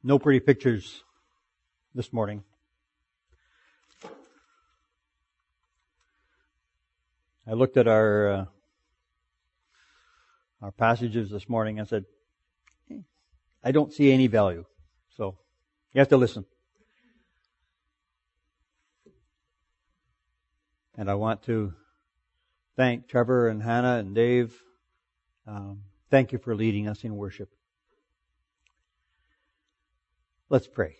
No pretty pictures this morning. I looked at our passages this morning and said, I don't see any value. So you have to listen. And I want to thank Trevor and Hannah and Dave. Thank you for leading us in worship. Let's pray.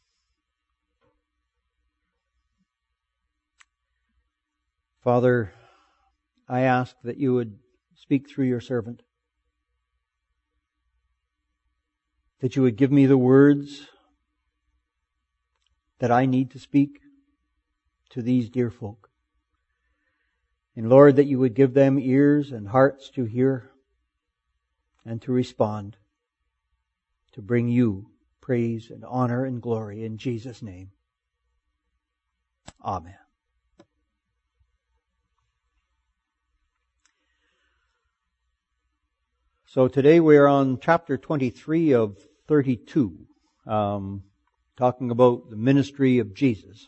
Father, I ask that you would speak through your servant. That you would give me the words that I need to speak to these dear folk. And Lord, that you would give them ears and hearts to hear and to respond, to bring you praise and honor and glory in Jesus' name. Amen. So today we are on chapter 23 of 32, talking about the ministry of Jesus.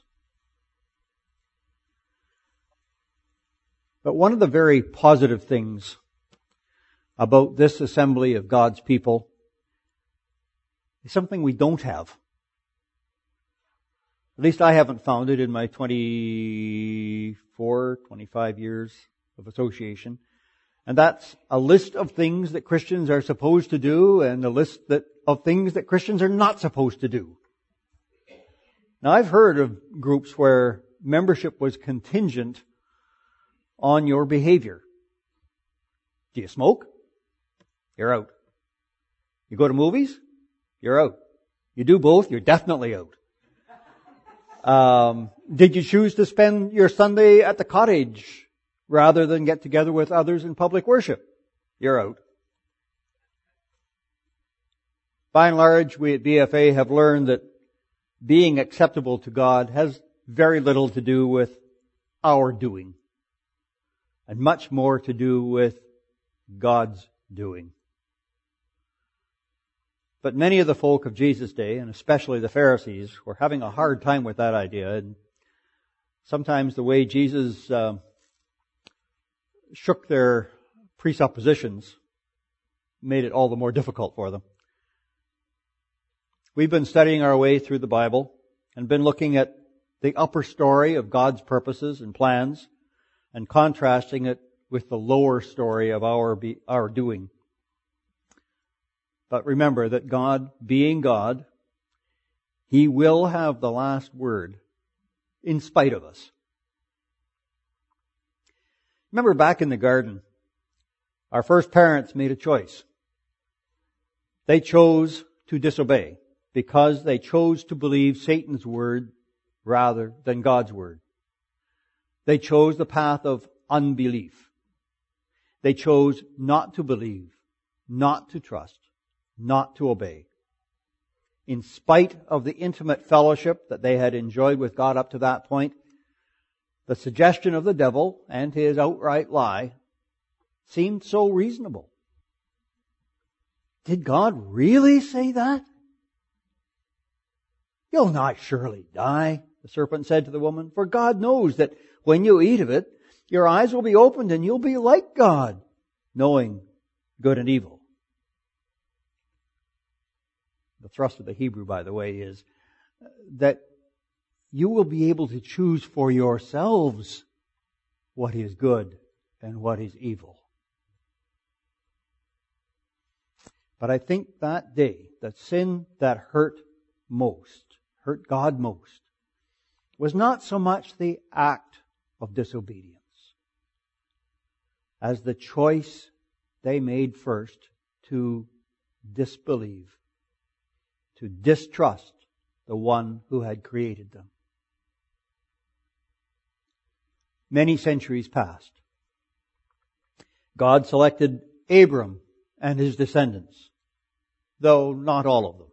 But one of the very positive things about this assembly of God's people is something we don't have. At least I haven't found it in my 25 years of association. And that's a list of things that Christians are supposed to do and a list of things that Christians are not supposed to do. Now I've heard of groups where membership was contingent on your behavior. Do you smoke? You're out. You go to movies? You're out. You do both? You're definitely out. Did you choose to spend your Sunday at the cottage rather than get together with others in public worship? You're out. By and large, we at BFA have learned that being acceptable to God has very little to do with our doing and much more to do with God's doing. But many of the folk of Jesus' day, and especially the Pharisees, were having a hard time with that idea. And sometimes the way Jesus shook their presuppositions made it all the more difficult for them. We've been studying our way through the Bible and been looking at the upper story of God's purposes and plans and contrasting it with the lower story of our doing. But remember that God, being God, He will have the last word in spite of us. Remember back in the garden, our first parents made a choice. They chose to disobey because they chose to believe Satan's word rather than God's word. They chose the path of unbelief. They chose not to believe, not to trust, not to obey. In spite of the intimate fellowship that they had enjoyed with God up to that point, the suggestion of the devil and his outright lie seemed so reasonable. Did God really say that? You'll not surely die, the serpent said to the woman, for God knows that when you eat of it, your eyes will be opened and you'll be like God, knowing good and evil. The thrust of the Hebrew, by the way, is that you will be able to choose for yourselves what is good and what is evil. But I think that day, that sin that hurt God most, was not so much the act of disobedience as the choice they made first to disbelieve, to distrust the one who had created them. Many centuries passed. God selected Abram and his descendants, though not all of them.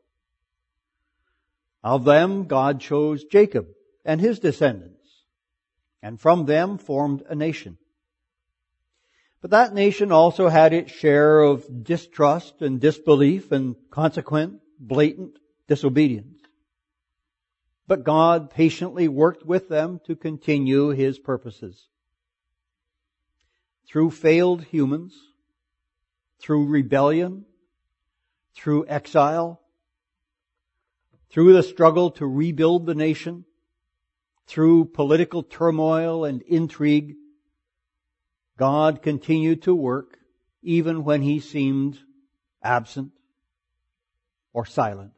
Of them, God chose Jacob and his descendants, and from them formed a nation. But that nation also had its share of distrust and disbelief and consequent, blatant disobedience. But God patiently worked with them to continue His purposes. Through failed humans, through rebellion, through exile, through the struggle to rebuild the nation, through political turmoil and intrigue, God continued to work even when He seemed absent or silent.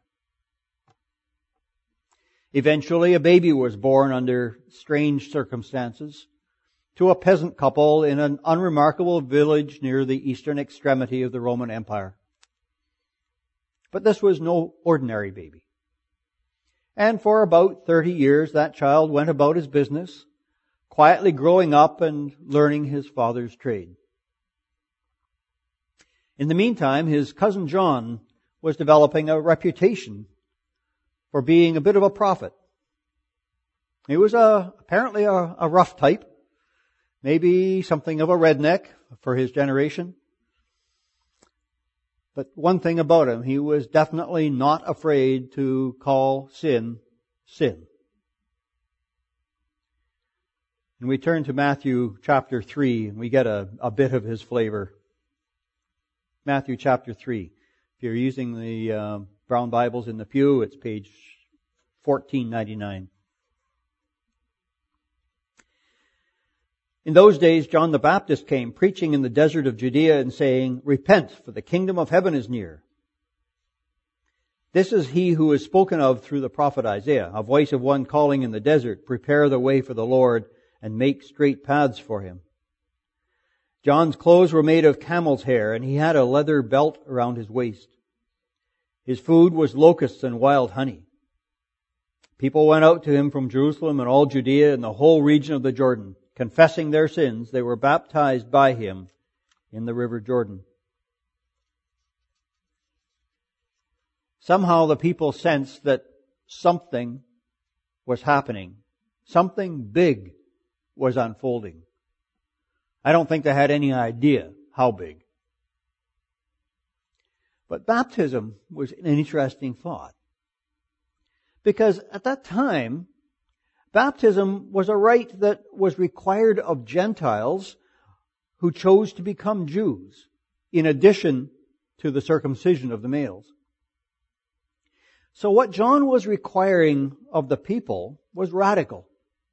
Eventually, a baby was born under strange circumstances to a peasant couple in an unremarkable village near the eastern extremity of the Roman Empire. But this was no ordinary baby. And for about 30 years, that child went about his business, quietly growing up and learning his father's trade. In the meantime, his cousin John was developing a reputation for being a bit of a prophet. He was apparently a rough type, maybe something of a redneck for his generation. But one thing about him, he was definitely not afraid to call sin, sin. And we turn to Matthew chapter 3, and we get a bit of his flavor. Matthew chapter 3. If you're using the Brown Bibles in the pew, it's page 1499. In those days, John the Baptist came, preaching in the desert of Judea and saying, "Repent, for the kingdom of heaven is near." This is he who is spoken of through the prophet Isaiah, a voice of one calling in the desert, "Prepare the way for the Lord, and make straight paths for Him." John's clothes were made of camel's hair, and he had a leather belt around his waist. His food was locusts and wild honey. People went out to him from Jerusalem and all Judea and the whole region of the Jordan. Confessing their sins, they were baptized by him in the river Jordan. Somehow the people sensed that something was happening. Something big was unfolding. I don't think they had any idea how big. But baptism was an interesting thought. Because at that time, baptism was a rite that was required of Gentiles who chose to become Jews, in addition to the circumcision of the males. So what John was requiring of the people was radical.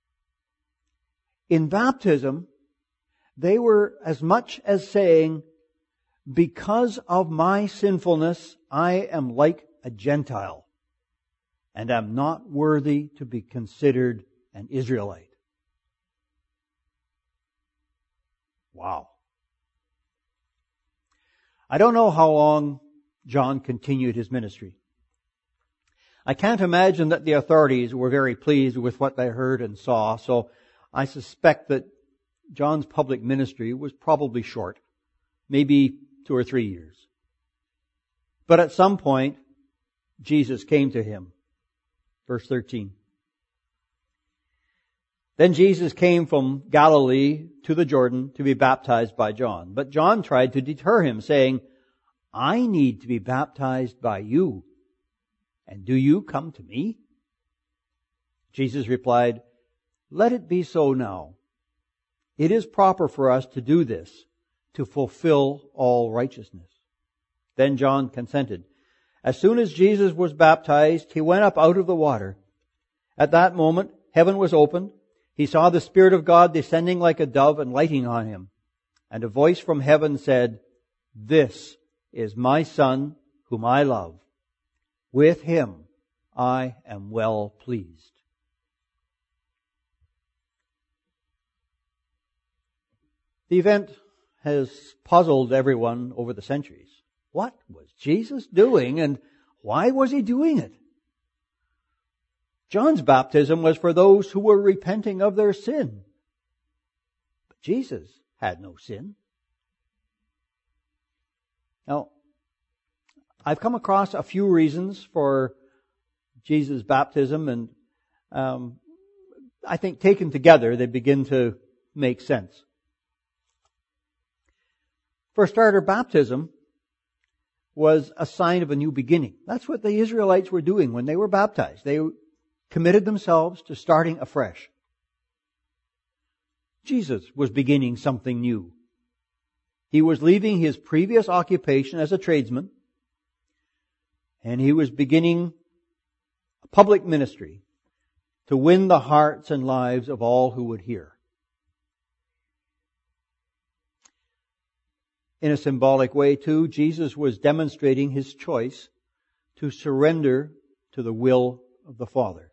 In baptism, they were as much as saying, "Because of my sinfulness, I am like a Gentile, and am not worthy to be considered an Israelite." Wow. I don't know how long John continued his ministry. I can't imagine that the authorities were very pleased with what they heard and saw, so I suspect that John's public ministry was probably short, maybe 2 or 3 years. But at some point, Jesus came to him. Verse 13. Then Jesus came from Galilee to the Jordan to be baptized by John. But John tried to deter him, saying, "I need to be baptized by you, and do you come to me?" Jesus replied, "Let it be so now. It is proper for us to do this, to fulfill all righteousness." Then John consented. As soon as Jesus was baptized, he went up out of the water. At that moment, heaven was opened. He saw the Spirit of God descending like a dove and lighting on him. And a voice from heaven said, "This is my Son, whom I love. With him I am well pleased." The event has puzzled everyone over the centuries. What was Jesus doing, and why was he doing it? John's baptism was for those who were repenting of their sin. But Jesus had no sin. Now, I've come across a few reasons for Jesus' baptism, and I think taken together, they begin to make sense. For a starter, baptism was a sign of a new beginning. That's what the Israelites were doing when they were baptized. They committed themselves to starting afresh. Jesus was beginning something new. He was leaving his previous occupation as a tradesman, and he was beginning a public ministry to win the hearts and lives of all who would hear. In a symbolic way, too, Jesus was demonstrating his choice to surrender to the will of the Father.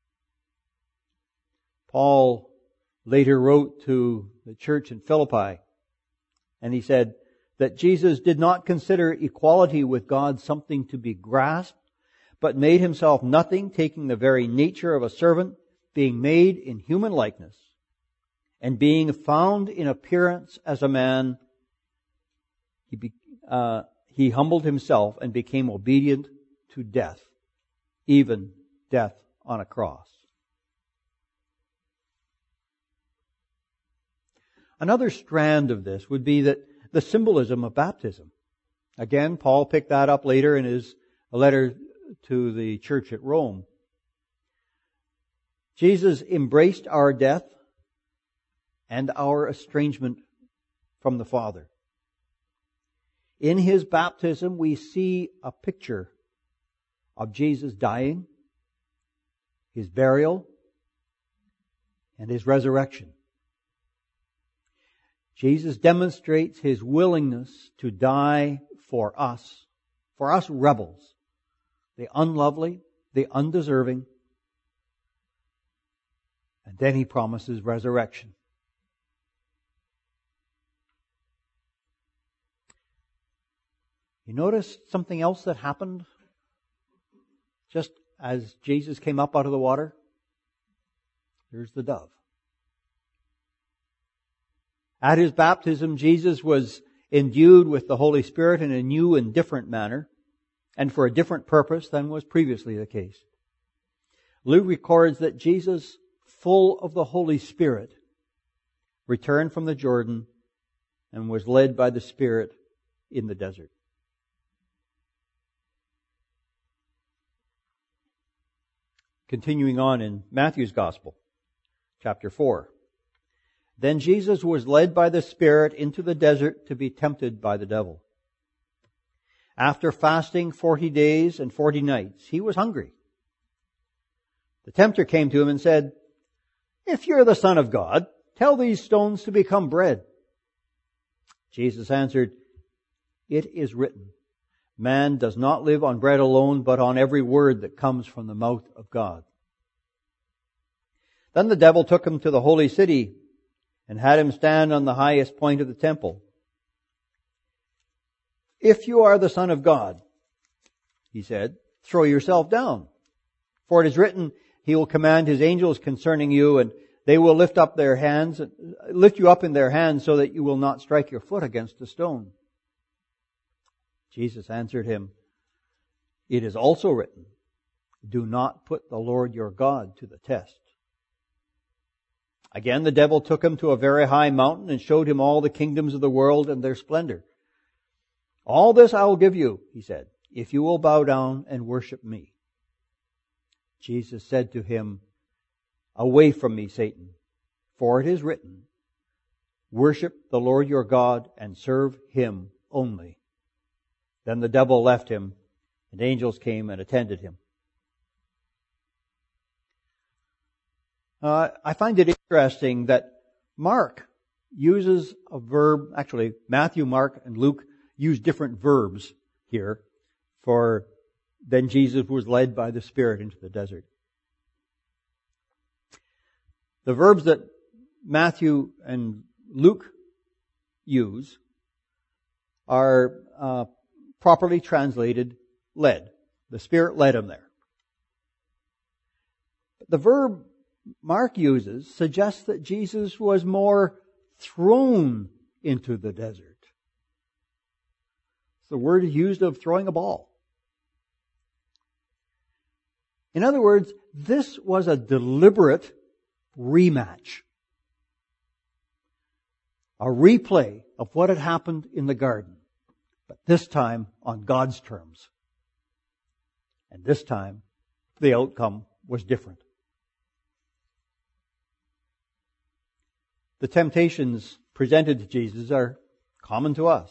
Paul later wrote to the church in Philippi, and he said that Jesus did not consider equality with God something to be grasped, but made himself nothing, taking the very nature of a servant, being made in human likeness, and being found in appearance as a man, he humbled himself and became obedient to death, even death on a cross. Another strand of this would be that the symbolism of baptism. Again, Paul picked that up later in his letter to the church at Rome. Jesus embraced our death and our estrangement from the Father. In his baptism, we see a picture of Jesus dying, his burial, and his resurrection. Jesus demonstrates his willingness to die for us rebels, the unlovely, the undeserving. And then he promises resurrection. You notice something else that happened just as Jesus came up out of the water? Here's the dove. At his baptism, Jesus was endued with the Holy Spirit in a new and different manner, and for a different purpose than was previously the case. Luke records that Jesus, full of the Holy Spirit, returned from the Jordan and was led by the Spirit in the desert. Continuing on in Matthew's Gospel, chapter 4. Then Jesus was led by the Spirit into the desert to be tempted by the devil. After fasting 40 days and 40 nights, he was hungry. The tempter came to him and said, "If you're the Son of God, tell these stones to become bread." Jesus answered, "It is written, man does not live on bread alone, but on every word that comes from the mouth of God." Then the devil took him to the holy city and had him stand on the highest point of the temple. "If you are the Son of God," he said, "throw yourself down. For it is written, he will command his angels concerning you, and they will lift you up in their hands so that you will not strike your foot against a stone." Jesus answered him, "It is also written, do not put the Lord your God to the test." Again, the devil took him to a very high mountain and showed him all the kingdoms of the world and their splendor. "All this I will give you," he said, "if you will bow down and worship me." Jesus said to him, "Away from me, Satan, for it is written, worship the Lord your God and serve him only." Then the devil left him, and angels came and attended him. I find it interesting that Mark uses a verb, actually Matthew, Mark, and Luke use different verbs here for then Jesus was led by the Spirit into the desert. The verbs that Matthew and Luke use are properly translated led. The Spirit led him there. The verb Mark uses suggests that Jesus was more thrown into the desert. It's the word used of throwing a ball. In other words, this was a deliberate rematch. A replay of what had happened in the garden. but this time on God's terms. And this time, the outcome was different. The temptations presented to Jesus are common to us.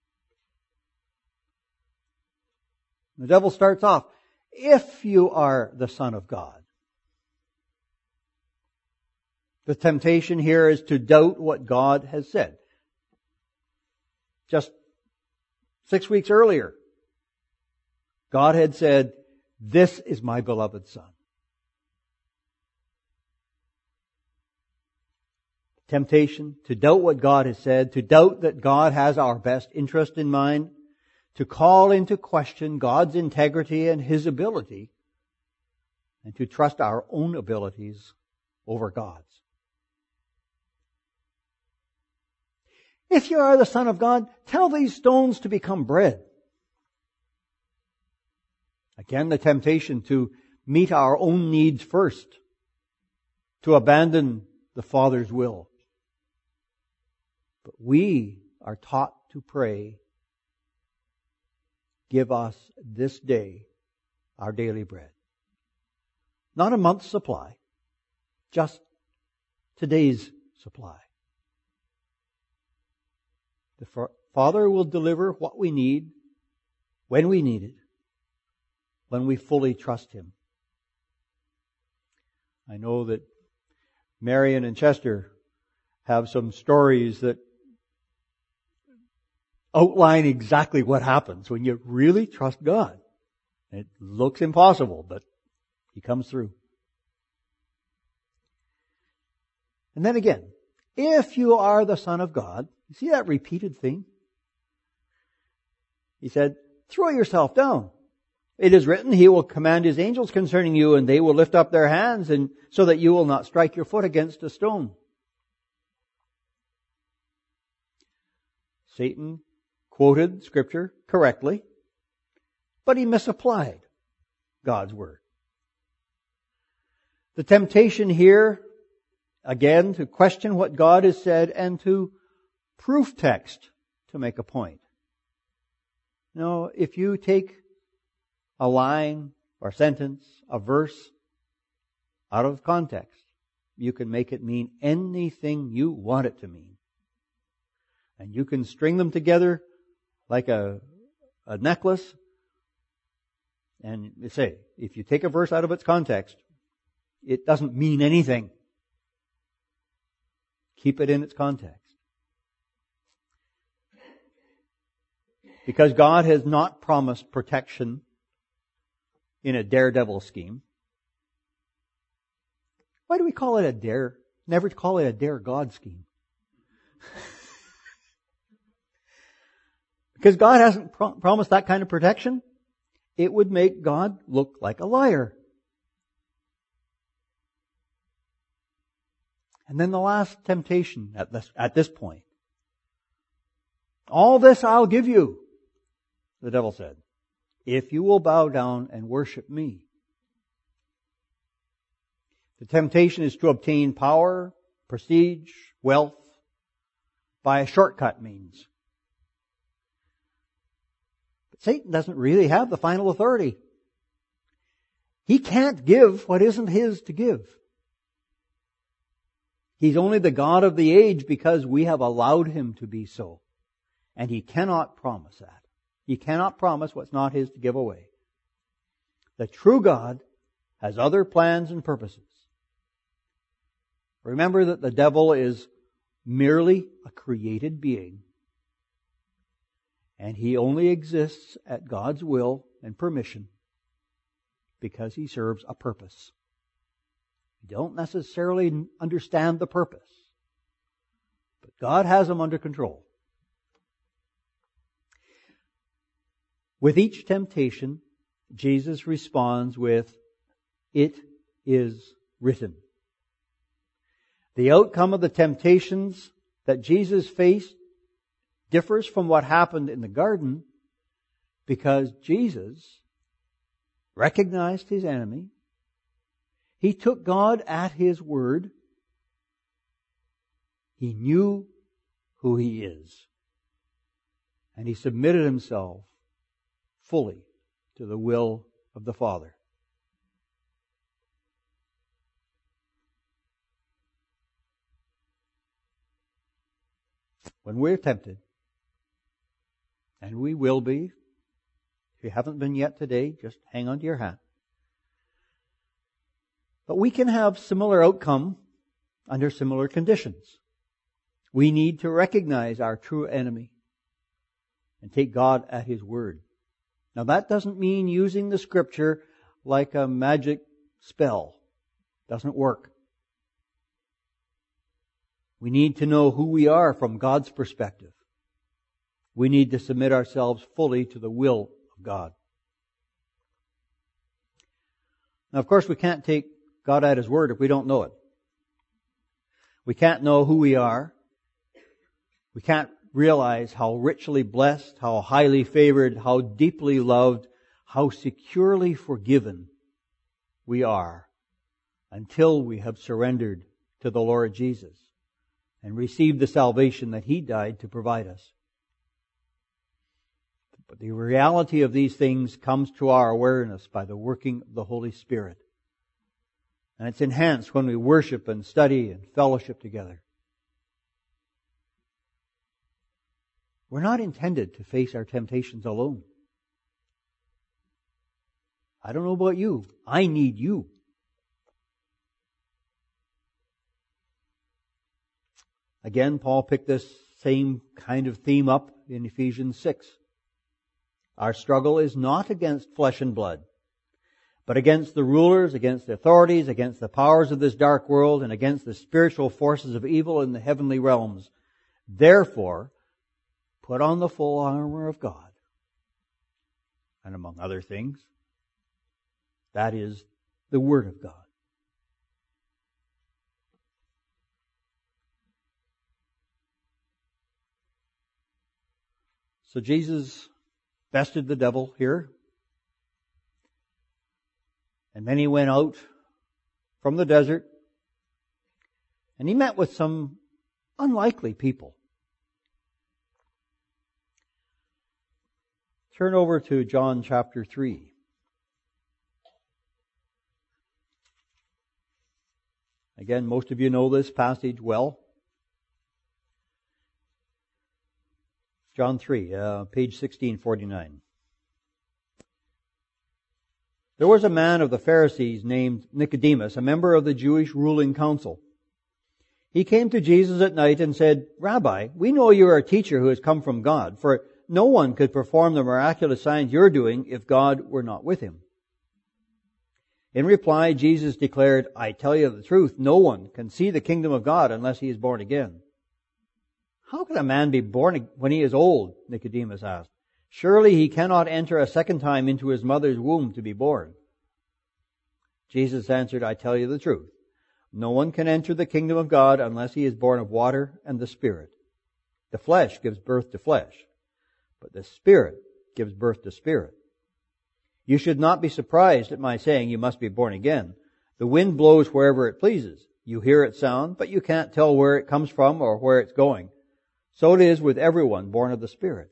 The devil starts off, if you are the Son of God. The temptation here is to doubt what God has said. Just 6 weeks earlier, God had said, "This is my beloved Son." Temptation to doubt what God has said, to doubt that God has our best interest in mind, to call into question God's integrity and His ability, and to trust our own abilities over God's. If you are the Son of God, tell these stones to become bread. Again, the temptation to meet our own needs first, to abandon the Father's will. But we are taught to pray, "Give us this day our daily bread." Not a month's supply, just today's supply. The Father will deliver what we need, when we need it, when we fully trust Him. I know that Marion and Chester have some stories that outline exactly what happens when you really trust God. It looks impossible, but He comes through. And then again, if you are the Son of God, you see that repeated thing? He said, "Throw yourself down. It is written, He will command His angels concerning you, and they will lift up their hands, and so that you will not strike your foot against a stone." Satan quoted Scripture correctly, but he misapplied God's Word. The temptation here, again, to question what God has said and to proof text to make a point. No, if you take a line or sentence, a verse out of context, you can make it mean anything you want it to mean. And you can string them together like a necklace. And you say, if you take a verse out of its context, it doesn't mean anything. Keep it in its context. Because God has not promised protection in a daredevil scheme. Why do we call it a dare? Never call it a dare God scheme. Because God hasn't promised that kind of protection. It would make God look like a liar. And then the last temptation at this point. "All this I'll give you," the devil said, "if you will bow down and worship me." The temptation is to obtain power, prestige, wealth by a shortcut means. But Satan doesn't really have the final authority. He can't give what isn't his to give. He's only the God of the age because we have allowed Him to be so. And He cannot promise that. He cannot promise what's not His to give away. The true God has other plans and purposes. Remember that the devil is merely a created being. And he only exists at God's will and permission because he serves a purpose. You don't necessarily understand the purpose, but God has him under control. With each temptation, Jesus responds with, "It is written." The outcome of the temptations that Jesus faced differs from what happened in the garden because Jesus recognized his enemy. He took God at His word. He knew who He is. And he submitted himself fully to the will of the Father. When we're tempted, and we will be, if you haven't been yet today, just hang on to your hat. But we can have similar outcome under similar conditions. We need to recognize our true enemy and take God at His word. Now that doesn't mean using the Scripture like a magic spell. Doesn't work. We need to know who we are from God's perspective. We need to submit ourselves fully to the will of God. Now, of course, we can't take God at His word if we don't know it. We can't know who we are. We can't realize how richly blessed, how highly favored, how deeply loved, how securely forgiven we are until we have surrendered to the Lord Jesus and received the salvation that He died to provide us. But the reality of these things comes to our awareness by the working of the Holy Spirit. And it's enhanced when we worship and study and fellowship together. We're not intended to face our temptations alone. I don't know about you. I need you. Again, Paul picked this same kind of theme up in Ephesians 6. Our struggle is not against flesh and blood, but against the rulers, against the authorities, against the powers of this dark world, and against the spiritual forces of evil in the heavenly realms. Therefore, put on the full armor of God. And among other things, that is the Word of God. So Jesus bested the devil here. And then He went out from the desert. And He met with some unlikely people. Turn over to John chapter 3. Again, most of you know this passage well. John 3, page 1649. There was a man of the Pharisees named Nicodemus, a member of the Jewish ruling council. He came to Jesus at night and said, "Rabbi, we know you are a teacher who has come from God, for no one could perform the miraculous signs you're doing if God were not with him." In reply, Jesus declared, "I tell you the truth, no one can see the kingdom of God unless he is born again." "How can a man be born when he is old?" Nicodemus asked. "Surely he cannot enter a second time into his mother's womb to be born." Jesus answered, "I tell you the truth. No one can enter the kingdom of God unless he is born of water and the Spirit. The flesh gives birth to flesh, but the Spirit gives birth to spirit. You should not be surprised at my saying you must be born again. The wind blows wherever it pleases. You hear its sound, but you can't tell where it comes from or where it's going. So it is with everyone born of the Spirit."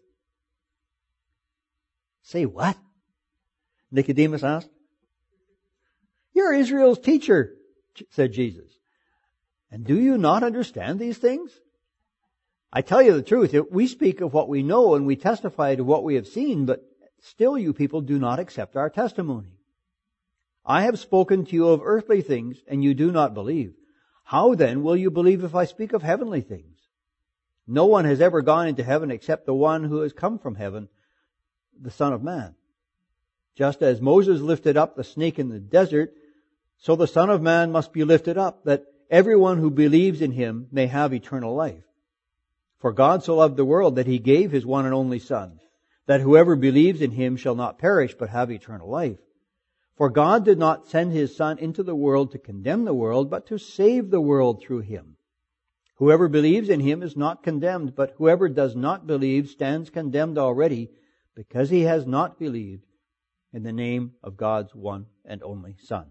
"Say what?" Nicodemus asked. "You're Israel's teacher," said Jesus. "And do you not understand these things? I tell you the truth, we speak of what we know and we testify to what we have seen, but still you people do not accept our testimony. I have spoken to you of earthly things and you do not believe. How then will you believe if I speak of heavenly things? No one has ever gone into heaven except the one who has come from heaven, the Son of Man. Just as Moses lifted up the snake in the desert, so the Son of Man must be lifted up, that everyone who believes in Him may have eternal life. For God so loved the world that He gave His one and only Son, that whoever believes in Him shall not perish but have eternal life. For God did not send His Son into the world to condemn the world, but to save the world through Him. Whoever believes in Him is not condemned, but whoever does not believe stands condemned already, because he has not believed in the name of God's one and only Son.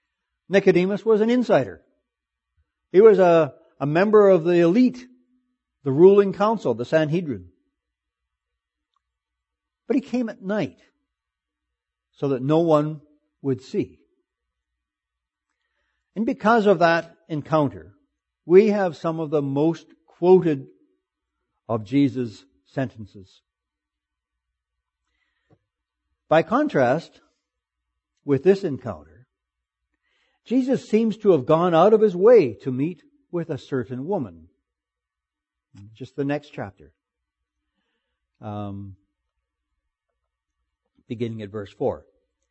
Nicodemus was an insider. He was a member of the elite the ruling council, the Sanhedrin. But he came at night so that no one would see. And because of that encounter, we have some of the most quoted of Jesus' sentences. By contrast with this encounter, Jesus seems to have gone out of his way to meet with a certain woman. Just the next chapter. Beginning at verse 4.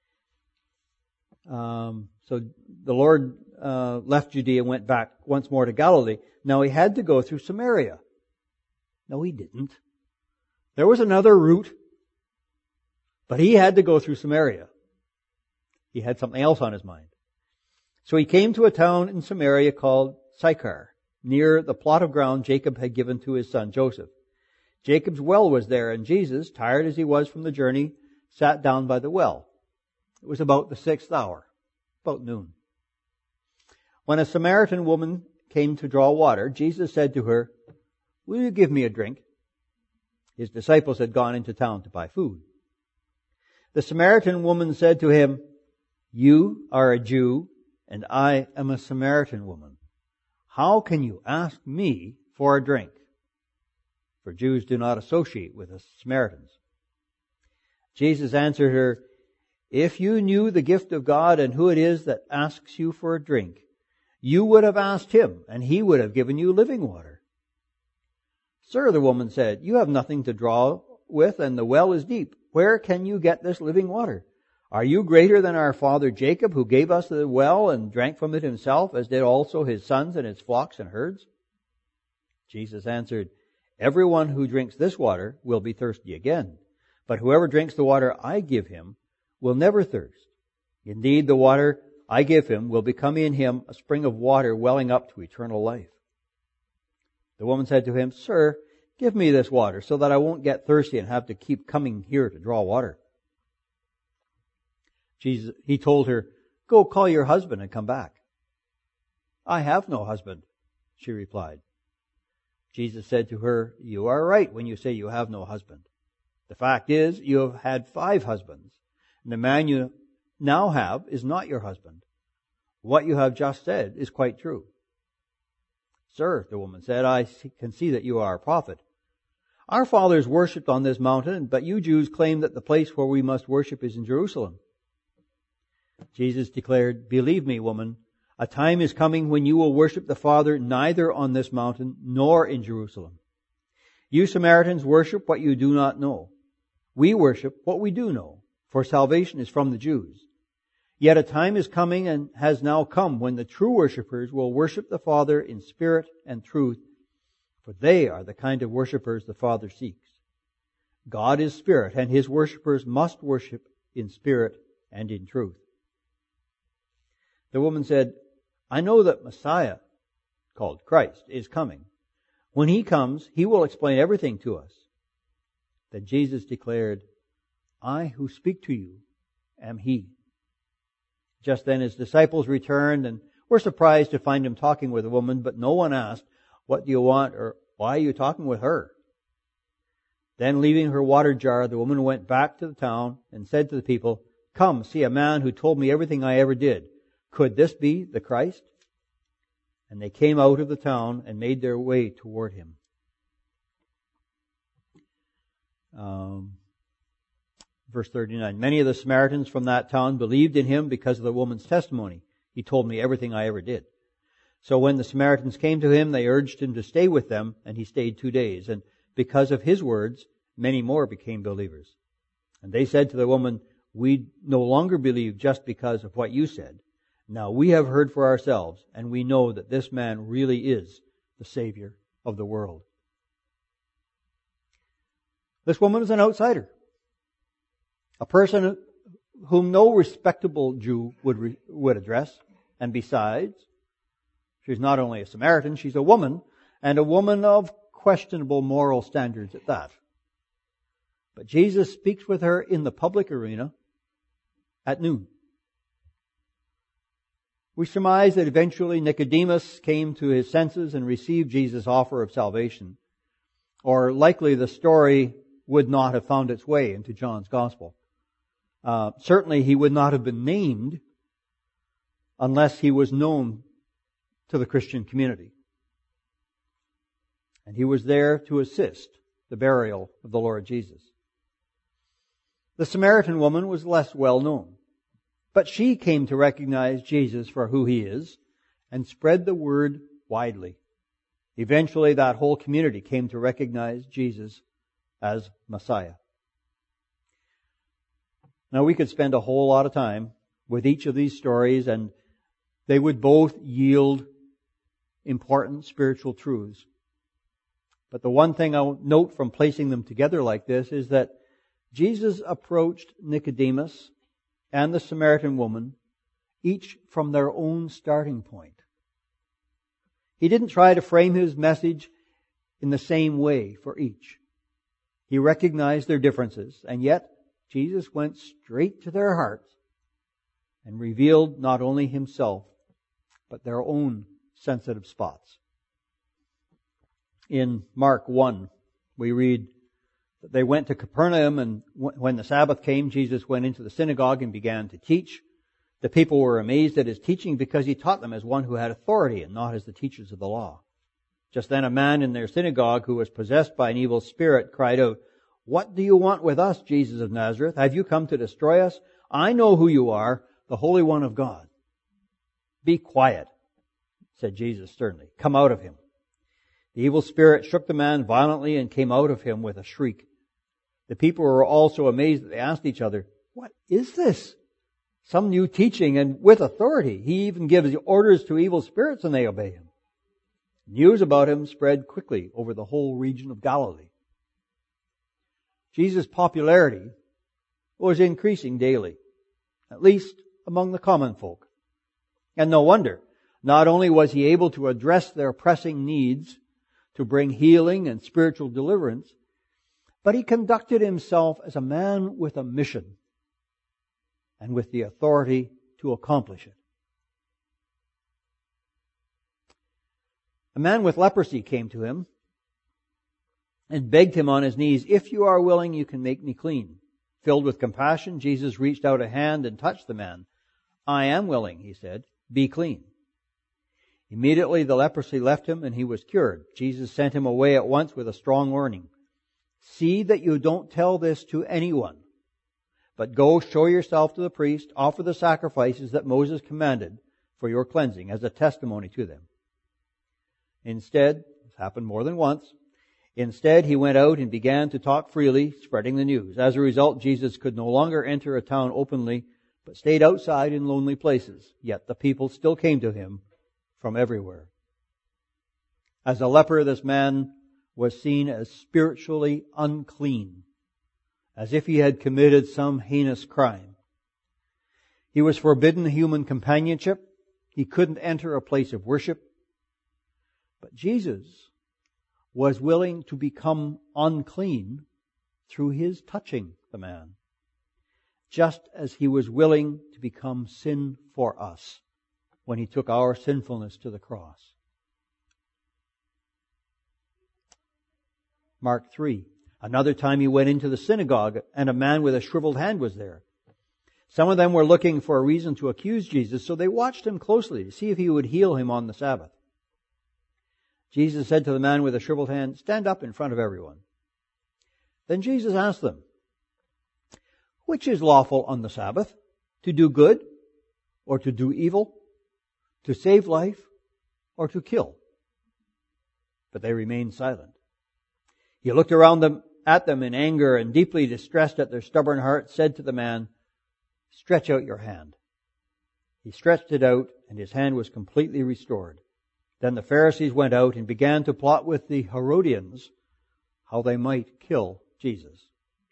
So the Lord left Judea and went back once more to Galilee. Now he had to go through Samaria. No, he didn't. There was another route, but he had to go through Samaria. He had something else on his mind. So he came to a town in Samaria called Sychar, near the plot of ground Jacob had given to his son Joseph. Jacob's well was there, and Jesus, tired as he was from the journey, sat down by the well. It was about the 6th hour, about noon. When a Samaritan woman came to draw water, Jesus said to her, "Will you give me a drink?" His disciples had gone into town to buy food. The Samaritan woman said to him, "You are a Jew, and I am a Samaritan woman. How can you ask me for a drink?" For Jews do not associate with the Samaritans. Jesus answered her, "If you knew the gift of God and who it is that asks you for a drink, you would have asked him, and he would have given you living water." "Sir," the woman said, "you have nothing to draw with, and the well is deep. Where can you get this living water? Are you greater than our father Jacob, who gave us the well and drank from it himself, as did also his sons and his flocks and herds?" Jesus answered, "Everyone who drinks this water will be thirsty again. But whoever drinks the water I give him will never thirst. Indeed, the water I give him will become in him a spring of water welling up to eternal life." The woman said to him, "Sir, give me this water so that I won't get thirsty and have to keep coming here to draw water." He told her, "Go call your husband and come back." "I have no husband," she replied. Jesus said to her, "You are right when you say you have no husband. The fact is, you have had 5 husbands, and the man you now have is not your husband. What you have just said is quite true." "Sir," the woman said, "I can see that you are a prophet. Our fathers worshipped on this mountain, but you Jews claim that the place where we must worship is in Jerusalem." Jesus declared, "Believe me, woman, a time is coming when you will worship the Father neither on this mountain nor in Jerusalem. You Samaritans worship what you do not know. We worship what we do know, for salvation is from the Jews. Yet a time is coming and has now come when the true worshippers will worship the Father in spirit and truth, for they are the kind of worshippers the Father seeks. God is spirit, and His worshippers must worship in spirit and in truth." The woman said, "I know that Messiah, called Christ, is coming. When He comes, He will explain everything to us." Then Jesus declared, "I who speak to you am He." Just then His disciples returned and were surprised to find Him talking with a woman, but no one asked, "What do you want?" or "Why are you talking with her?" Then leaving her water jar, the woman went back to the town and said to the people, "Come, see a man who told me everything I ever did. Could this be the Christ?" And they came out of the town and made their way toward Him. Verse 39, many of the Samaritans from that town believed in Him because of the woman's testimony. "He told me everything I ever did." So when the Samaritans came to Him, they urged Him to stay with them, and He stayed 2 days. And because of His words, many more became believers. And they said to the woman, "We no longer believe just because of what you said. Now we have heard for ourselves, and we know that this man really is the Savior of the world." This woman is an outsider. A person whom no respectable Jew would address. And besides, she's not only a Samaritan, she's a woman, and a woman of questionable moral standards at that. But Jesus speaks with her in the public arena at noon. We surmise that eventually Nicodemus came to his senses and received Jesus' offer of salvation. or likely the story would not have found its way into John's Gospel. Certainly he would not have been named unless he was known to the Christian community. And he was there to assist the burial of the Lord Jesus. The Samaritan woman was less well known, but she came to recognize Jesus for who he is and spread the word widely. Eventually, that whole community came to recognize Jesus as Messiah. Now, we could spend a whole lot of time with each of these stories, and they would both yield important spiritual truths. But the one thing I'll note from placing them together like this is that Jesus approached Nicodemus and the Samaritan woman each from their own starting point. He didn't try to frame his message in the same way for each. He recognized their differences, and yet Jesus went straight to their hearts and revealed not only himself, but their own sensitive spots. In Mark 1, we read that they went to Capernaum, and when the Sabbath came, Jesus went into the synagogue and began to teach. The people were amazed at his teaching because he taught them as one who had authority and not as the teachers of the law. Just then a man in their synagogue who was possessed by an evil spirit cried out, "What do you want with us, Jesus of Nazareth? Have you come to destroy us? I know who you are, the Holy One of God." "Be quiet," said Jesus sternly. "Come out of him." The evil spirit shook the man violently and came out of him with a shriek. The people were all so amazed that they asked each other, "What is this? Some new teaching and with authority. He even gives orders to evil spirits and they obey him." News about him spread quickly over the whole region of Galilee. Jesus' popularity was increasing daily, at least among the common folk. And no wonder. Not only was he able to address their pressing needs, to bring healing and spiritual deliverance, but he conducted himself as a man with a mission and with the authority to accomplish it. A man with leprosy came to him and begged him on his knees, "If you are willing, you can make me clean." Filled with compassion, Jesus reached out a hand and touched the man. "I am willing," he said. "Be clean." Immediately the leprosy left him and he was cured. Jesus sent him away at once with a strong warning. "See that you don't tell this to anyone, but go show yourself to the priest, offer the sacrifices that Moses commanded for your cleansing as a testimony to them." Instead, this happened more than once, instead he went out and began to talk freely, spreading the news. As a result, Jesus could no longer enter a town openly, but stayed outside in lonely places. Yet the people still came to him from everywhere. As a leper, this man was seen as spiritually unclean, as if he had committed some heinous crime. He was forbidden human companionship. He couldn't enter a place of worship. But Jesus was willing to become unclean through his touching the man, just as he was willing to become sin for us when he took our sinfulness to the cross. Mark 3. Another time he went into the synagogue, and a man with a shriveled hand was there. Some of them were looking for a reason to accuse Jesus, so they watched him closely to see if he would heal him on the Sabbath. Jesus said to the man with the shriveled hand, "Stand up in front of everyone." Then Jesus asked them, "Which is lawful on the Sabbath? To do good or to do evil? To save life or to kill?" But they remained silent. He looked around at them in anger and, deeply distressed at their stubborn hearts, said to the man, "Stretch out your hand." He stretched it out, and his hand was completely restored. Then the Pharisees went out and began to plot with the Herodians how they might kill Jesus.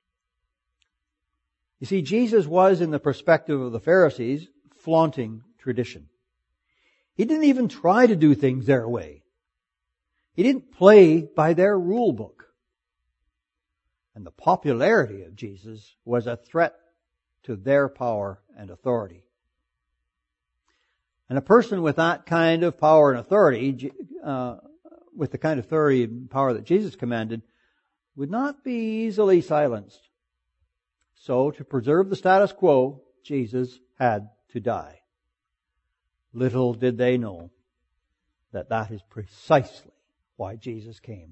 You see, Jesus was, in the perspective of the Pharisees, flaunting tradition. He didn't even try to do things their way. He didn't play by their rule book. And the popularity of Jesus was a threat to their power and authority. And a person with that kind of power and authority, with the kind of authority and power that Jesus commanded, would not be easily silenced. So, to preserve the status quo, Jesus had to die. Little did they know that that is precisely why Jesus came.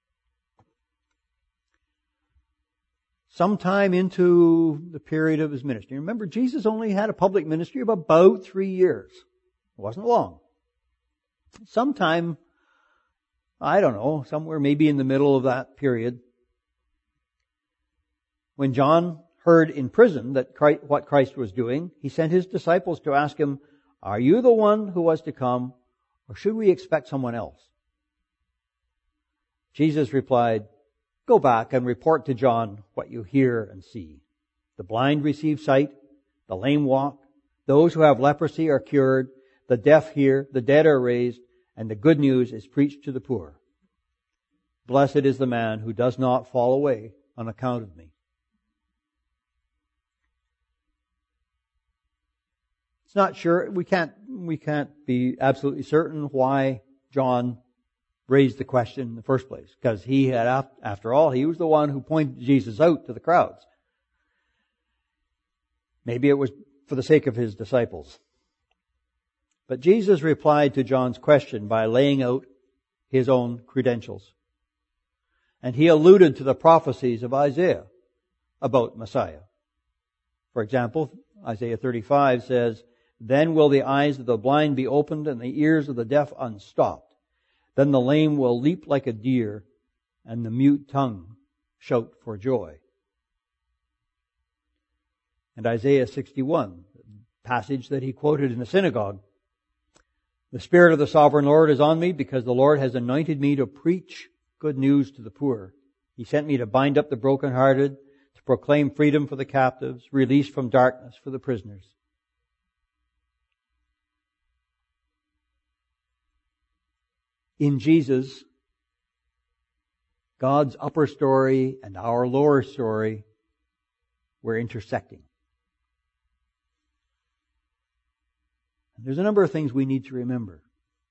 Sometime into the period of his ministry. Remember, Jesus only had a public ministry of about 3 years. It wasn't long. Sometime, I don't know, somewhere maybe in the middle of that period, when John heard in prison that what Christ was doing, he sent his disciples to ask him, "Are you the one who was to come, or should we expect someone else?" Jesus replied, "Go back and report to John what you hear and see. The blind receive sight, the lame walk, those who have leprosy are cured, the deaf hear, the dead are raised, and the good news is preached to the poor. Blessed is the man who does not fall away on account of me." It's not sure, we can't be absolutely certain why John raised the question in the first place. Because he had, after all, he was the one who pointed Jesus out to the crowds. Maybe it was for the sake of his disciples. But Jesus replied to John's question by laying out his own credentials. And he alluded to the prophecies of Isaiah about Messiah. For example, Isaiah 35 says, "Then will the eyes of the blind be opened and the ears of the deaf unstopped. Then the lame will leap like a deer and the mute tongue shout for joy." And Isaiah 61, the passage that he quoted in the synagogue, "The Spirit of the Sovereign Lord is on me because the Lord has anointed me to preach good news to the poor. He sent me to bind up the brokenhearted, to proclaim freedom for the captives, release from darkness for the prisoners." In Jesus, God's upper story and our lower story were intersecting. And there's a number of things we need to remember.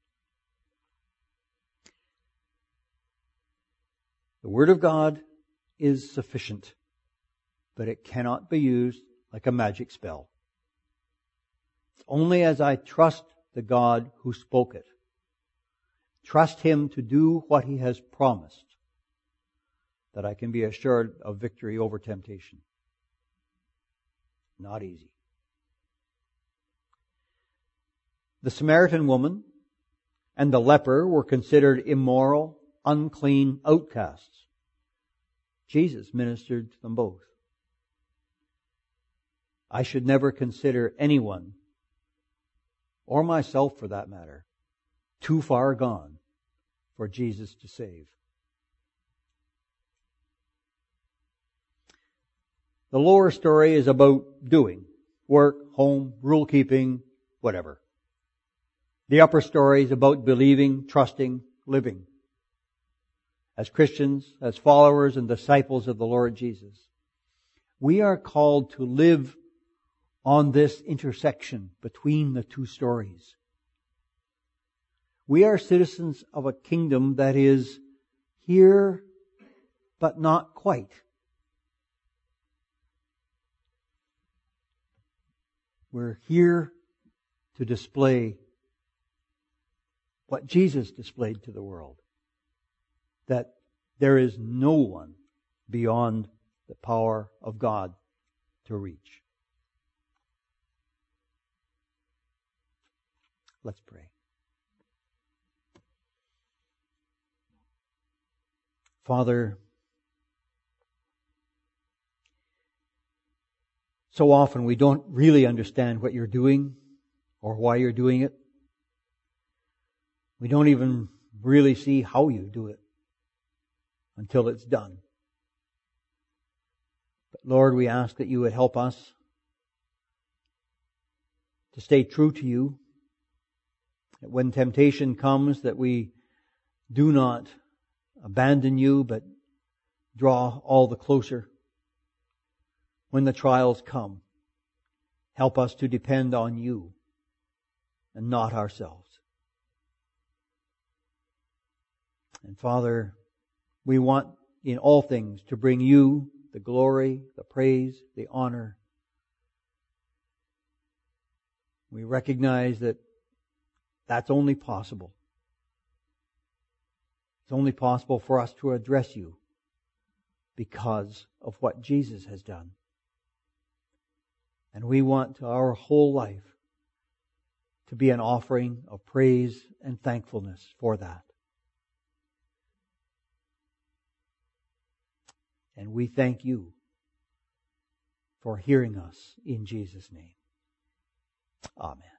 The Word of God is sufficient, but it cannot be used like a magic spell. It's only as I trust the God who spoke it, trust Him to do what He has promised, that I can be assured of victory over temptation. Not easy. The Samaritan woman and the leper were considered immoral, unclean outcasts. Jesus ministered to them both. I should never consider anyone, or myself for that matter, too far gone for Jesus to save. The lower story is about doing, work, home, rule keeping, whatever. The upper story is about believing, trusting, living. As Christians, as followers and disciples of the Lord Jesus, we are called to live on this intersection between the two stories. We are citizens of a kingdom that is here, but not quite. We're here to display what Jesus displayed to the world. That there is no one beyond the power of God to reach. Let's pray. Father, so often we don't really understand what you're doing or why you're doing it. We don't even really see how you do it until it's done. But Lord, we ask that you would help us to stay true to you. That when temptation comes, that we do not abandon you, but draw all the closer. When the trials come, help us to depend on you and not ourselves. And Father, we want in all things to bring you the glory, the praise, the honor. We recognize that that's only possible. It's only possible for us to address you because of what Jesus has done. And we want our whole life to be an offering of praise and thankfulness for that. And we thank you for hearing us in Jesus' name. Amen.